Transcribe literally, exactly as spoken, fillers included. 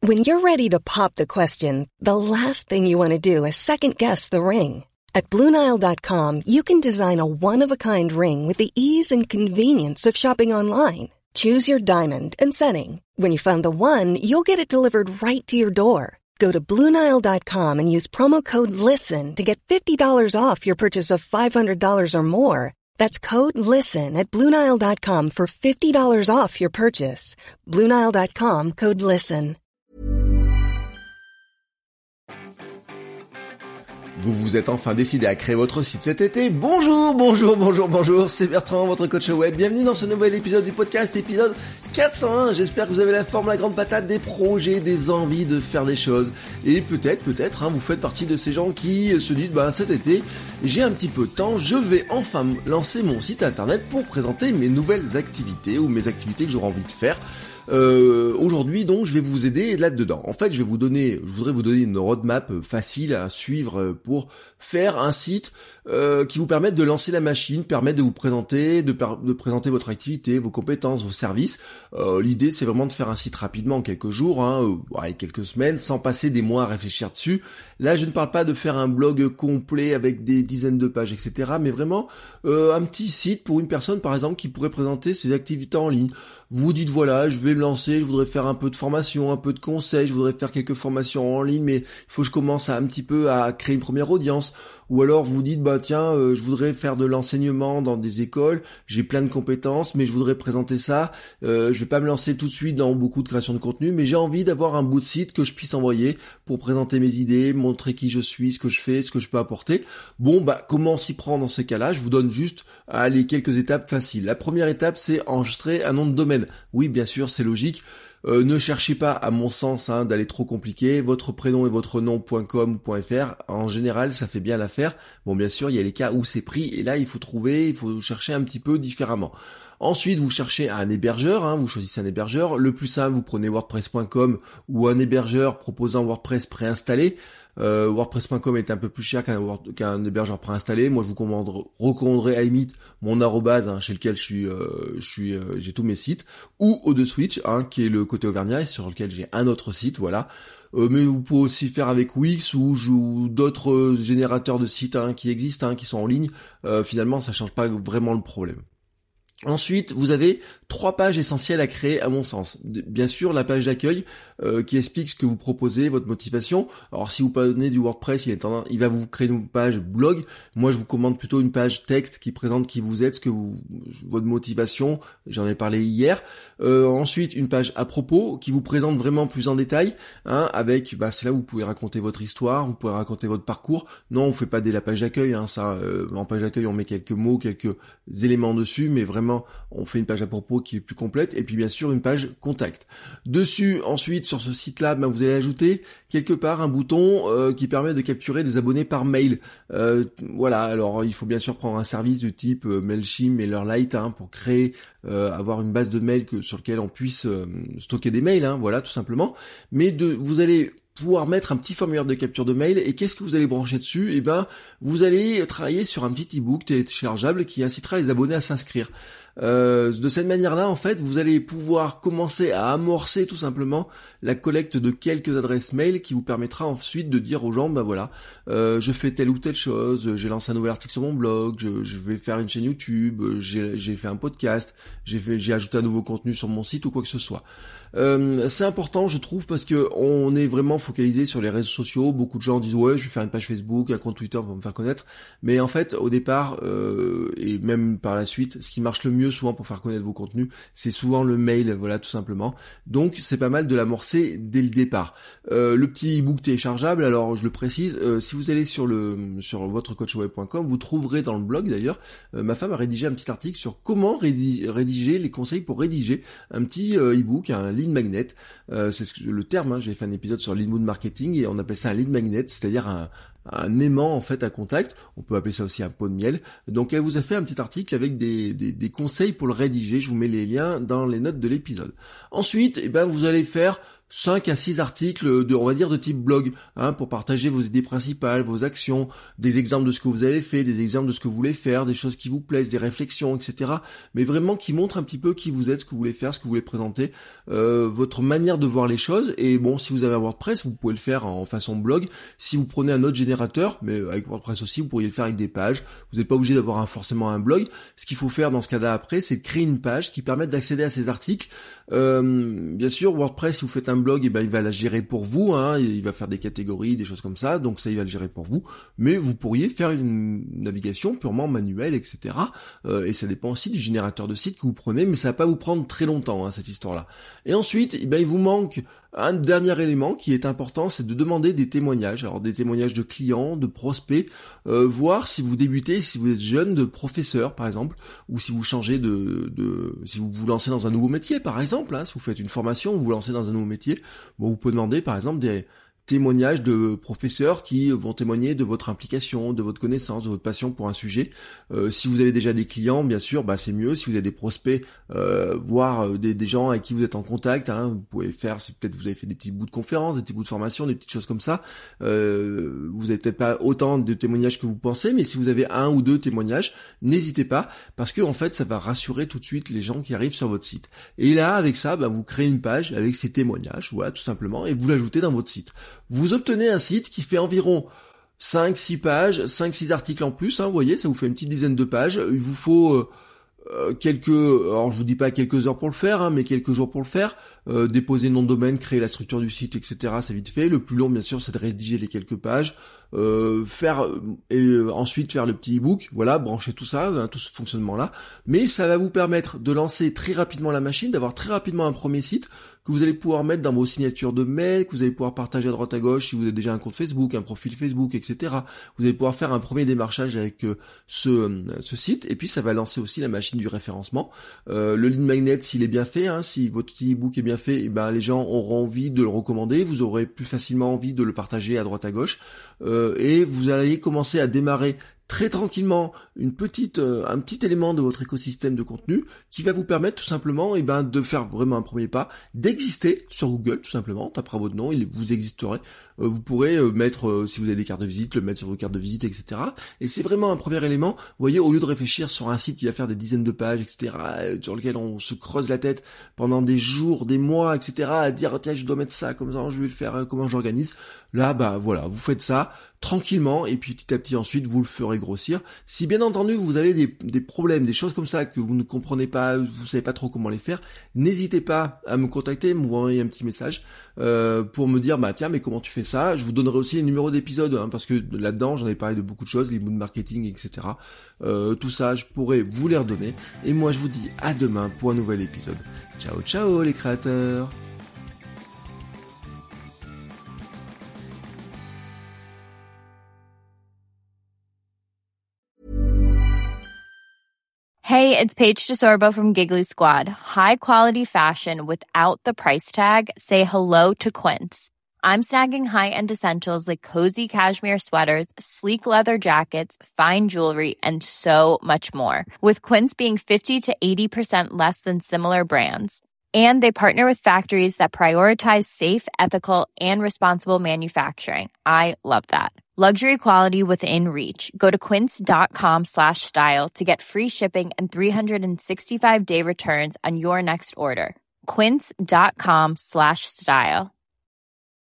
When you're ready to pop the question, the last thing you want to do is second-guess the ring. At Blue Nile dot com, you can design a one-of-a-kind ring with the ease and convenience of shopping online. Choose your diamond and setting. When you find the one, you'll get it delivered right to your door. Go to Blue Nile dot com and use promo code LISTEN to get fifty dollars off your purchase of five hundred dollars or more. That's code LISTEN at Blue Nile dot com for fifty dollars off your purchase. Blue Nile dot com, code LISTEN. Vous vous êtes enfin décidé à créer votre site cet été. Bonjour, bonjour, bonjour, bonjour, c'est Bertrand, votre coach web. Bienvenue dans ce nouvel épisode du podcast, épisode quatre cent un. J'espère que vous avez la forme, la grande patate, des projets, des envies de faire des choses. Et peut-être, peut-être, hein, vous faites partie de ces gens qui se disent, bah cet été, j'ai un petit peu de temps, je vais enfin lancer mon site internet pour présenter mes nouvelles activités ou mes activités que j'aurai envie de faire. Euh, aujourd'hui donc je vais vous aider là-dedans. En fait je vais vous donner, je voudrais vous donner une roadmap facile à suivre pour faire un site euh, qui vous permette de lancer la machine, permettre de vous présenter, de, per- de présenter votre activité, vos compétences, vos services. Euh, l'idée c'est vraiment de faire un site rapidement en quelques jours, hein, euh, ouais, quelques semaines, sans passer des mois à réfléchir dessus. Là je ne parle pas de faire un blog complet avec des dizaines de pages, et cetera. Mais vraiment euh, un petit site pour une personne par exemple qui pourrait présenter ses activités en ligne. Vous vous dites voilà, je vais me lancer, je voudrais faire un peu de formation, un peu de conseils, je voudrais faire quelques formations en ligne, mais il faut que je commence à un petit peu à créer une première audience. Ou alors vous dites bah tiens, euh, je voudrais faire de l'enseignement dans des écoles, j'ai plein de compétences, mais je voudrais présenter ça. Euh, je vais pas me lancer tout de suite dans beaucoup de création de contenu, mais j'ai envie d'avoir un bout de site que je puisse envoyer pour présenter mes idées, montrer qui je suis, ce que je fais, ce que je peux apporter. Bon bah comment s'y prendre dans ces cas-là? Je vous donne juste allez, quelques étapes faciles. La première étape c'est enregistrer un nom de domaine. Oui, bien sûr, c'est logique. Euh, ne cherchez pas, à mon sens, hein, d'aller trop compliqué. Votre prénom et votre nom.com ou .fr, en général, ça fait bien l'affaire. Bon, bien sûr, il y a les cas où c'est pris, et là, il faut trouver, il faut chercher un petit peu différemment. Ensuite, vous cherchez un hébergeur, hein, vous choisissez un hébergeur. Le plus simple, vous prenez WordPress point com ou un hébergeur proposant WordPress préinstallé. Euh, WordPress point com est un peu plus cher qu'un, Word, qu'un hébergeur préinstallé. Moi, je vous commande, recommanderais à la limite mon arrobase, hein, chez lequel je suis, euh, je suis, euh, j'ai tous mes sites, ou OdeSwitch, hein, qui est le côté auvergnat, sur lequel j'ai un autre site, voilà. Euh, mais vous pouvez aussi faire avec Wix ou, ou d'autres euh, générateurs de sites hein, qui existent, hein, qui sont en ligne. Euh, finalement, ça change pas vraiment le problème. Ensuite, vous avez trois pages essentielles à créer à mon sens. Bien sûr, la page d'accueil euh, qui explique ce que vous proposez, votre motivation. Alors si vous prenez du WordPress, il, est tendance, il va vous créer une page blog. Moi, je vous commande plutôt une page texte qui présente qui vous êtes, ce que vous, votre motivation. J'en ai parlé hier. Euh, ensuite, une page à propos qui vous présente vraiment plus en détail, hein, avec, bah, c'est là où vous pouvez raconter votre histoire, vous pouvez raconter votre parcours. Non, on fait pas dès la page d'accueil, hein, ça. Euh, en page d'accueil, on met quelques mots, quelques éléments dessus, mais vraiment on fait une page à propos qui est plus complète et puis bien sûr une page contact. Dessus, ensuite, sur ce site-là, ben, vous allez ajouter quelque part un bouton euh, qui permet de capturer des abonnés par mail. Euh, voilà, alors il faut bien sûr prendre un service du type euh, Mailchimp, MailerLite hein, pour créer, euh, avoir une base de mails que, sur laquelle on puisse euh, stocker des mails, hein, voilà, tout simplement. Mais de, vous allez pouvoir mettre un petit formulaire de capture de mail et qu'est-ce que vous allez brancher dessus? Eh ben, vous allez travailler sur un petit e-book téléchargeable qui incitera les abonnés à s'inscrire. Euh, de cette manière-là, en fait, vous allez pouvoir commencer à amorcer tout simplement la collecte de quelques adresses mail qui vous permettra ensuite de dire aux gens, bah voilà, euh, je fais telle ou telle chose, j'ai lancé un nouvel article sur mon blog, je, je vais faire une chaîne YouTube, j'ai, j'ai fait un podcast, j'ai fait, j'ai ajouté un nouveau contenu sur mon site ou quoi que ce soit. Euh, c'est important, je trouve, parce que on est vraiment focalisé sur les réseaux sociaux. Beaucoup de gens disent ouais, je vais faire une page Facebook, un compte Twitter pour me faire connaître. Mais en fait, au départ euh, et même par la suite, ce qui marche le mieux souvent pour faire connaître vos contenus, c'est souvent le mail, voilà, tout simplement. Donc, c'est pas mal de l'amorcer dès le départ. Euh, le petit e-book téléchargeable, alors je le précise, euh, si vous allez sur le sur votre coach web point com, vous trouverez dans le blog d'ailleurs, euh, ma femme a rédigé un petit article sur comment rédi- rédiger les conseils pour rédiger un petit euh, e-book, un lead magnet, euh, c'est ce que, le terme, hein, j'ai fait un épisode sur l'inbound marketing et on appelle ça un lead magnet, c'est-à-dire un, un aimant en fait à contact, on peut appeler ça aussi un pot de miel. Donc elle vous a fait un petit article avec des, des, des conseils pour le rédiger, je vous mets les liens dans les notes de l'épisode. Ensuite, eh ben, vous allez faire cinq à six articles de, on va dire, de type blog, hein, pour partager vos idées principales, vos actions, des exemples de ce que vous avez fait, des exemples de ce que vous voulez faire, des choses qui vous plaisent, des réflexions, et cetera. Mais vraiment qui montrent un petit peu qui vous êtes, ce que vous voulez faire, ce que vous voulez présenter, euh, votre manière de voir les choses. Et bon, si vous avez un WordPress, vous pouvez le faire en façon blog. Si vous prenez un autre générateur, mais avec WordPress aussi, vous pourriez le faire avec des pages. Vous n'êtes pas obligé d'avoir un, forcément un blog. Ce qu'il faut faire dans ce cas-là après, c'est de créer une page qui permette d'accéder à ces articles. Euh, bien sûr, WordPress, si vous faites un blog, et eh ben il va la gérer pour vous, hein, il va faire des catégories, des choses comme ça, donc ça il va le gérer pour vous. Mais vous pourriez faire une navigation purement manuelle, et cetera. Euh, et ça dépend aussi du générateur de site que vous prenez, mais ça va pas vous prendre très longtemps, hein, cette histoire-là. Et ensuite, eh ben il vous manque un dernier élément qui est important, c'est de demander des témoignages. Alors des témoignages de clients, de prospects, euh, voir si vous débutez, si vous êtes jeune, de professeur par exemple, ou si vous changez de, de si vous vous lancez dans un nouveau métier par exemple, hein, si vous faites une formation, vous vous lancez dans un nouveau métier, bon vous pouvez demander par exemple des témoignages de professeurs qui vont témoigner de votre implication, de votre connaissance, de votre passion pour un sujet. Euh, si vous avez déjà des clients, bien sûr, bah c'est mieux. Si vous avez des prospects, euh, voire des, des gens avec qui vous êtes en contact, hein, vous pouvez faire, si peut-être vous avez fait des petits bouts de conférences, des petits bouts de formation, des petites choses comme ça. Euh, vous avez peut-être pas autant de témoignages que vous pensez, mais si vous avez un ou deux témoignages, n'hésitez pas, parce que en fait, ça va rassurer tout de suite les gens qui arrivent sur votre site. Et là, avec ça, bah, vous créez une page avec ces témoignages, voilà, tout simplement, et vous l'ajoutez dans votre site. Vous obtenez un site qui fait environ cinq six pages, cinq six articles en plus, hein, vous voyez, ça vous fait une petite dizaine de pages. Il vous faut euh, euh, quelques, alors je vous dis pas quelques heures pour le faire, hein, mais quelques jours pour le faire. Euh, déposer le nom de domaine, créer la structure du site, et cetera. C'est vite fait. Le plus long, bien sûr, c'est de rédiger les quelques pages, euh, faire et euh, ensuite faire le petit ebook. Voilà, brancher tout ça, hein, tout ce fonctionnement-là. Mais ça va vous permettre de lancer très rapidement la machine, d'avoir très rapidement un premier site que vous allez pouvoir mettre dans vos signatures de mail, que vous allez pouvoir partager à droite à gauche si vous avez déjà un compte Facebook, un profil Facebook, et cetera. Vous allez pouvoir faire un premier démarchage avec euh, ce, euh, ce site, et puis ça va lancer aussi la machine du référencement. Euh, le lead magnet, s'il est bien fait, hein, si votre petit ebook est bien fait, et ben les gens auront envie de le recommander, vous aurez plus facilement envie de le partager à droite à gauche, euh, et vous allez commencer à démarrer très tranquillement une petite, euh, un petit élément de votre écosystème de contenu qui va vous permettre tout simplement eh ben, de faire vraiment un premier pas, d'exister sur Google tout simplement, on tapera votre nom, il vous existerez, euh, vous pourrez euh, mettre, euh, si vous avez des cartes de visite, le mettre sur vos cartes de visite, et cetera. Et c'est vraiment un premier élément, vous voyez, au lieu de réfléchir sur un site qui va faire des dizaines de pages, et cetera, euh, sur lequel on se creuse la tête pendant des jours, des mois, et cetera, à dire tiens je dois mettre ça, comme ça je vais le faire, euh, comment j'organise, là bah voilà, vous faites ça tranquillement, et puis petit à petit ensuite vous le ferez grossir. Si bien entendu vous avez des, des problèmes, des choses comme ça que vous ne comprenez pas, vous savez pas trop comment les faire, n'hésitez pas à me contacter, m'envoyer un petit message euh, pour me dire bah tiens mais comment tu fais ça. Je vous donnerai aussi les numéros d'épisodes, hein, parce que là-dedans j'en ai parlé de beaucoup de choses, les mood marketing, et cetera. Euh, tout ça je pourrais vous les redonner. Et moi je vous dis à demain pour un nouvel épisode. Ciao ciao les créateurs. Hey, it's Paige DeSorbo from Giggly Squad. High quality fashion without the price tag. Say hello to Quince. I'm snagging high-end essentials like cozy cashmere sweaters, sleek leather jackets, fine jewelry, and so much more. With Quince being fifty to eighty percent less than similar brands. And they partner with factories that prioritize safe, ethical, and responsible manufacturing. I love that. Luxury quality within reach. Go to quince.com slash style to get free shipping and three sixty-five day returns on your next order. Quince.com slash style.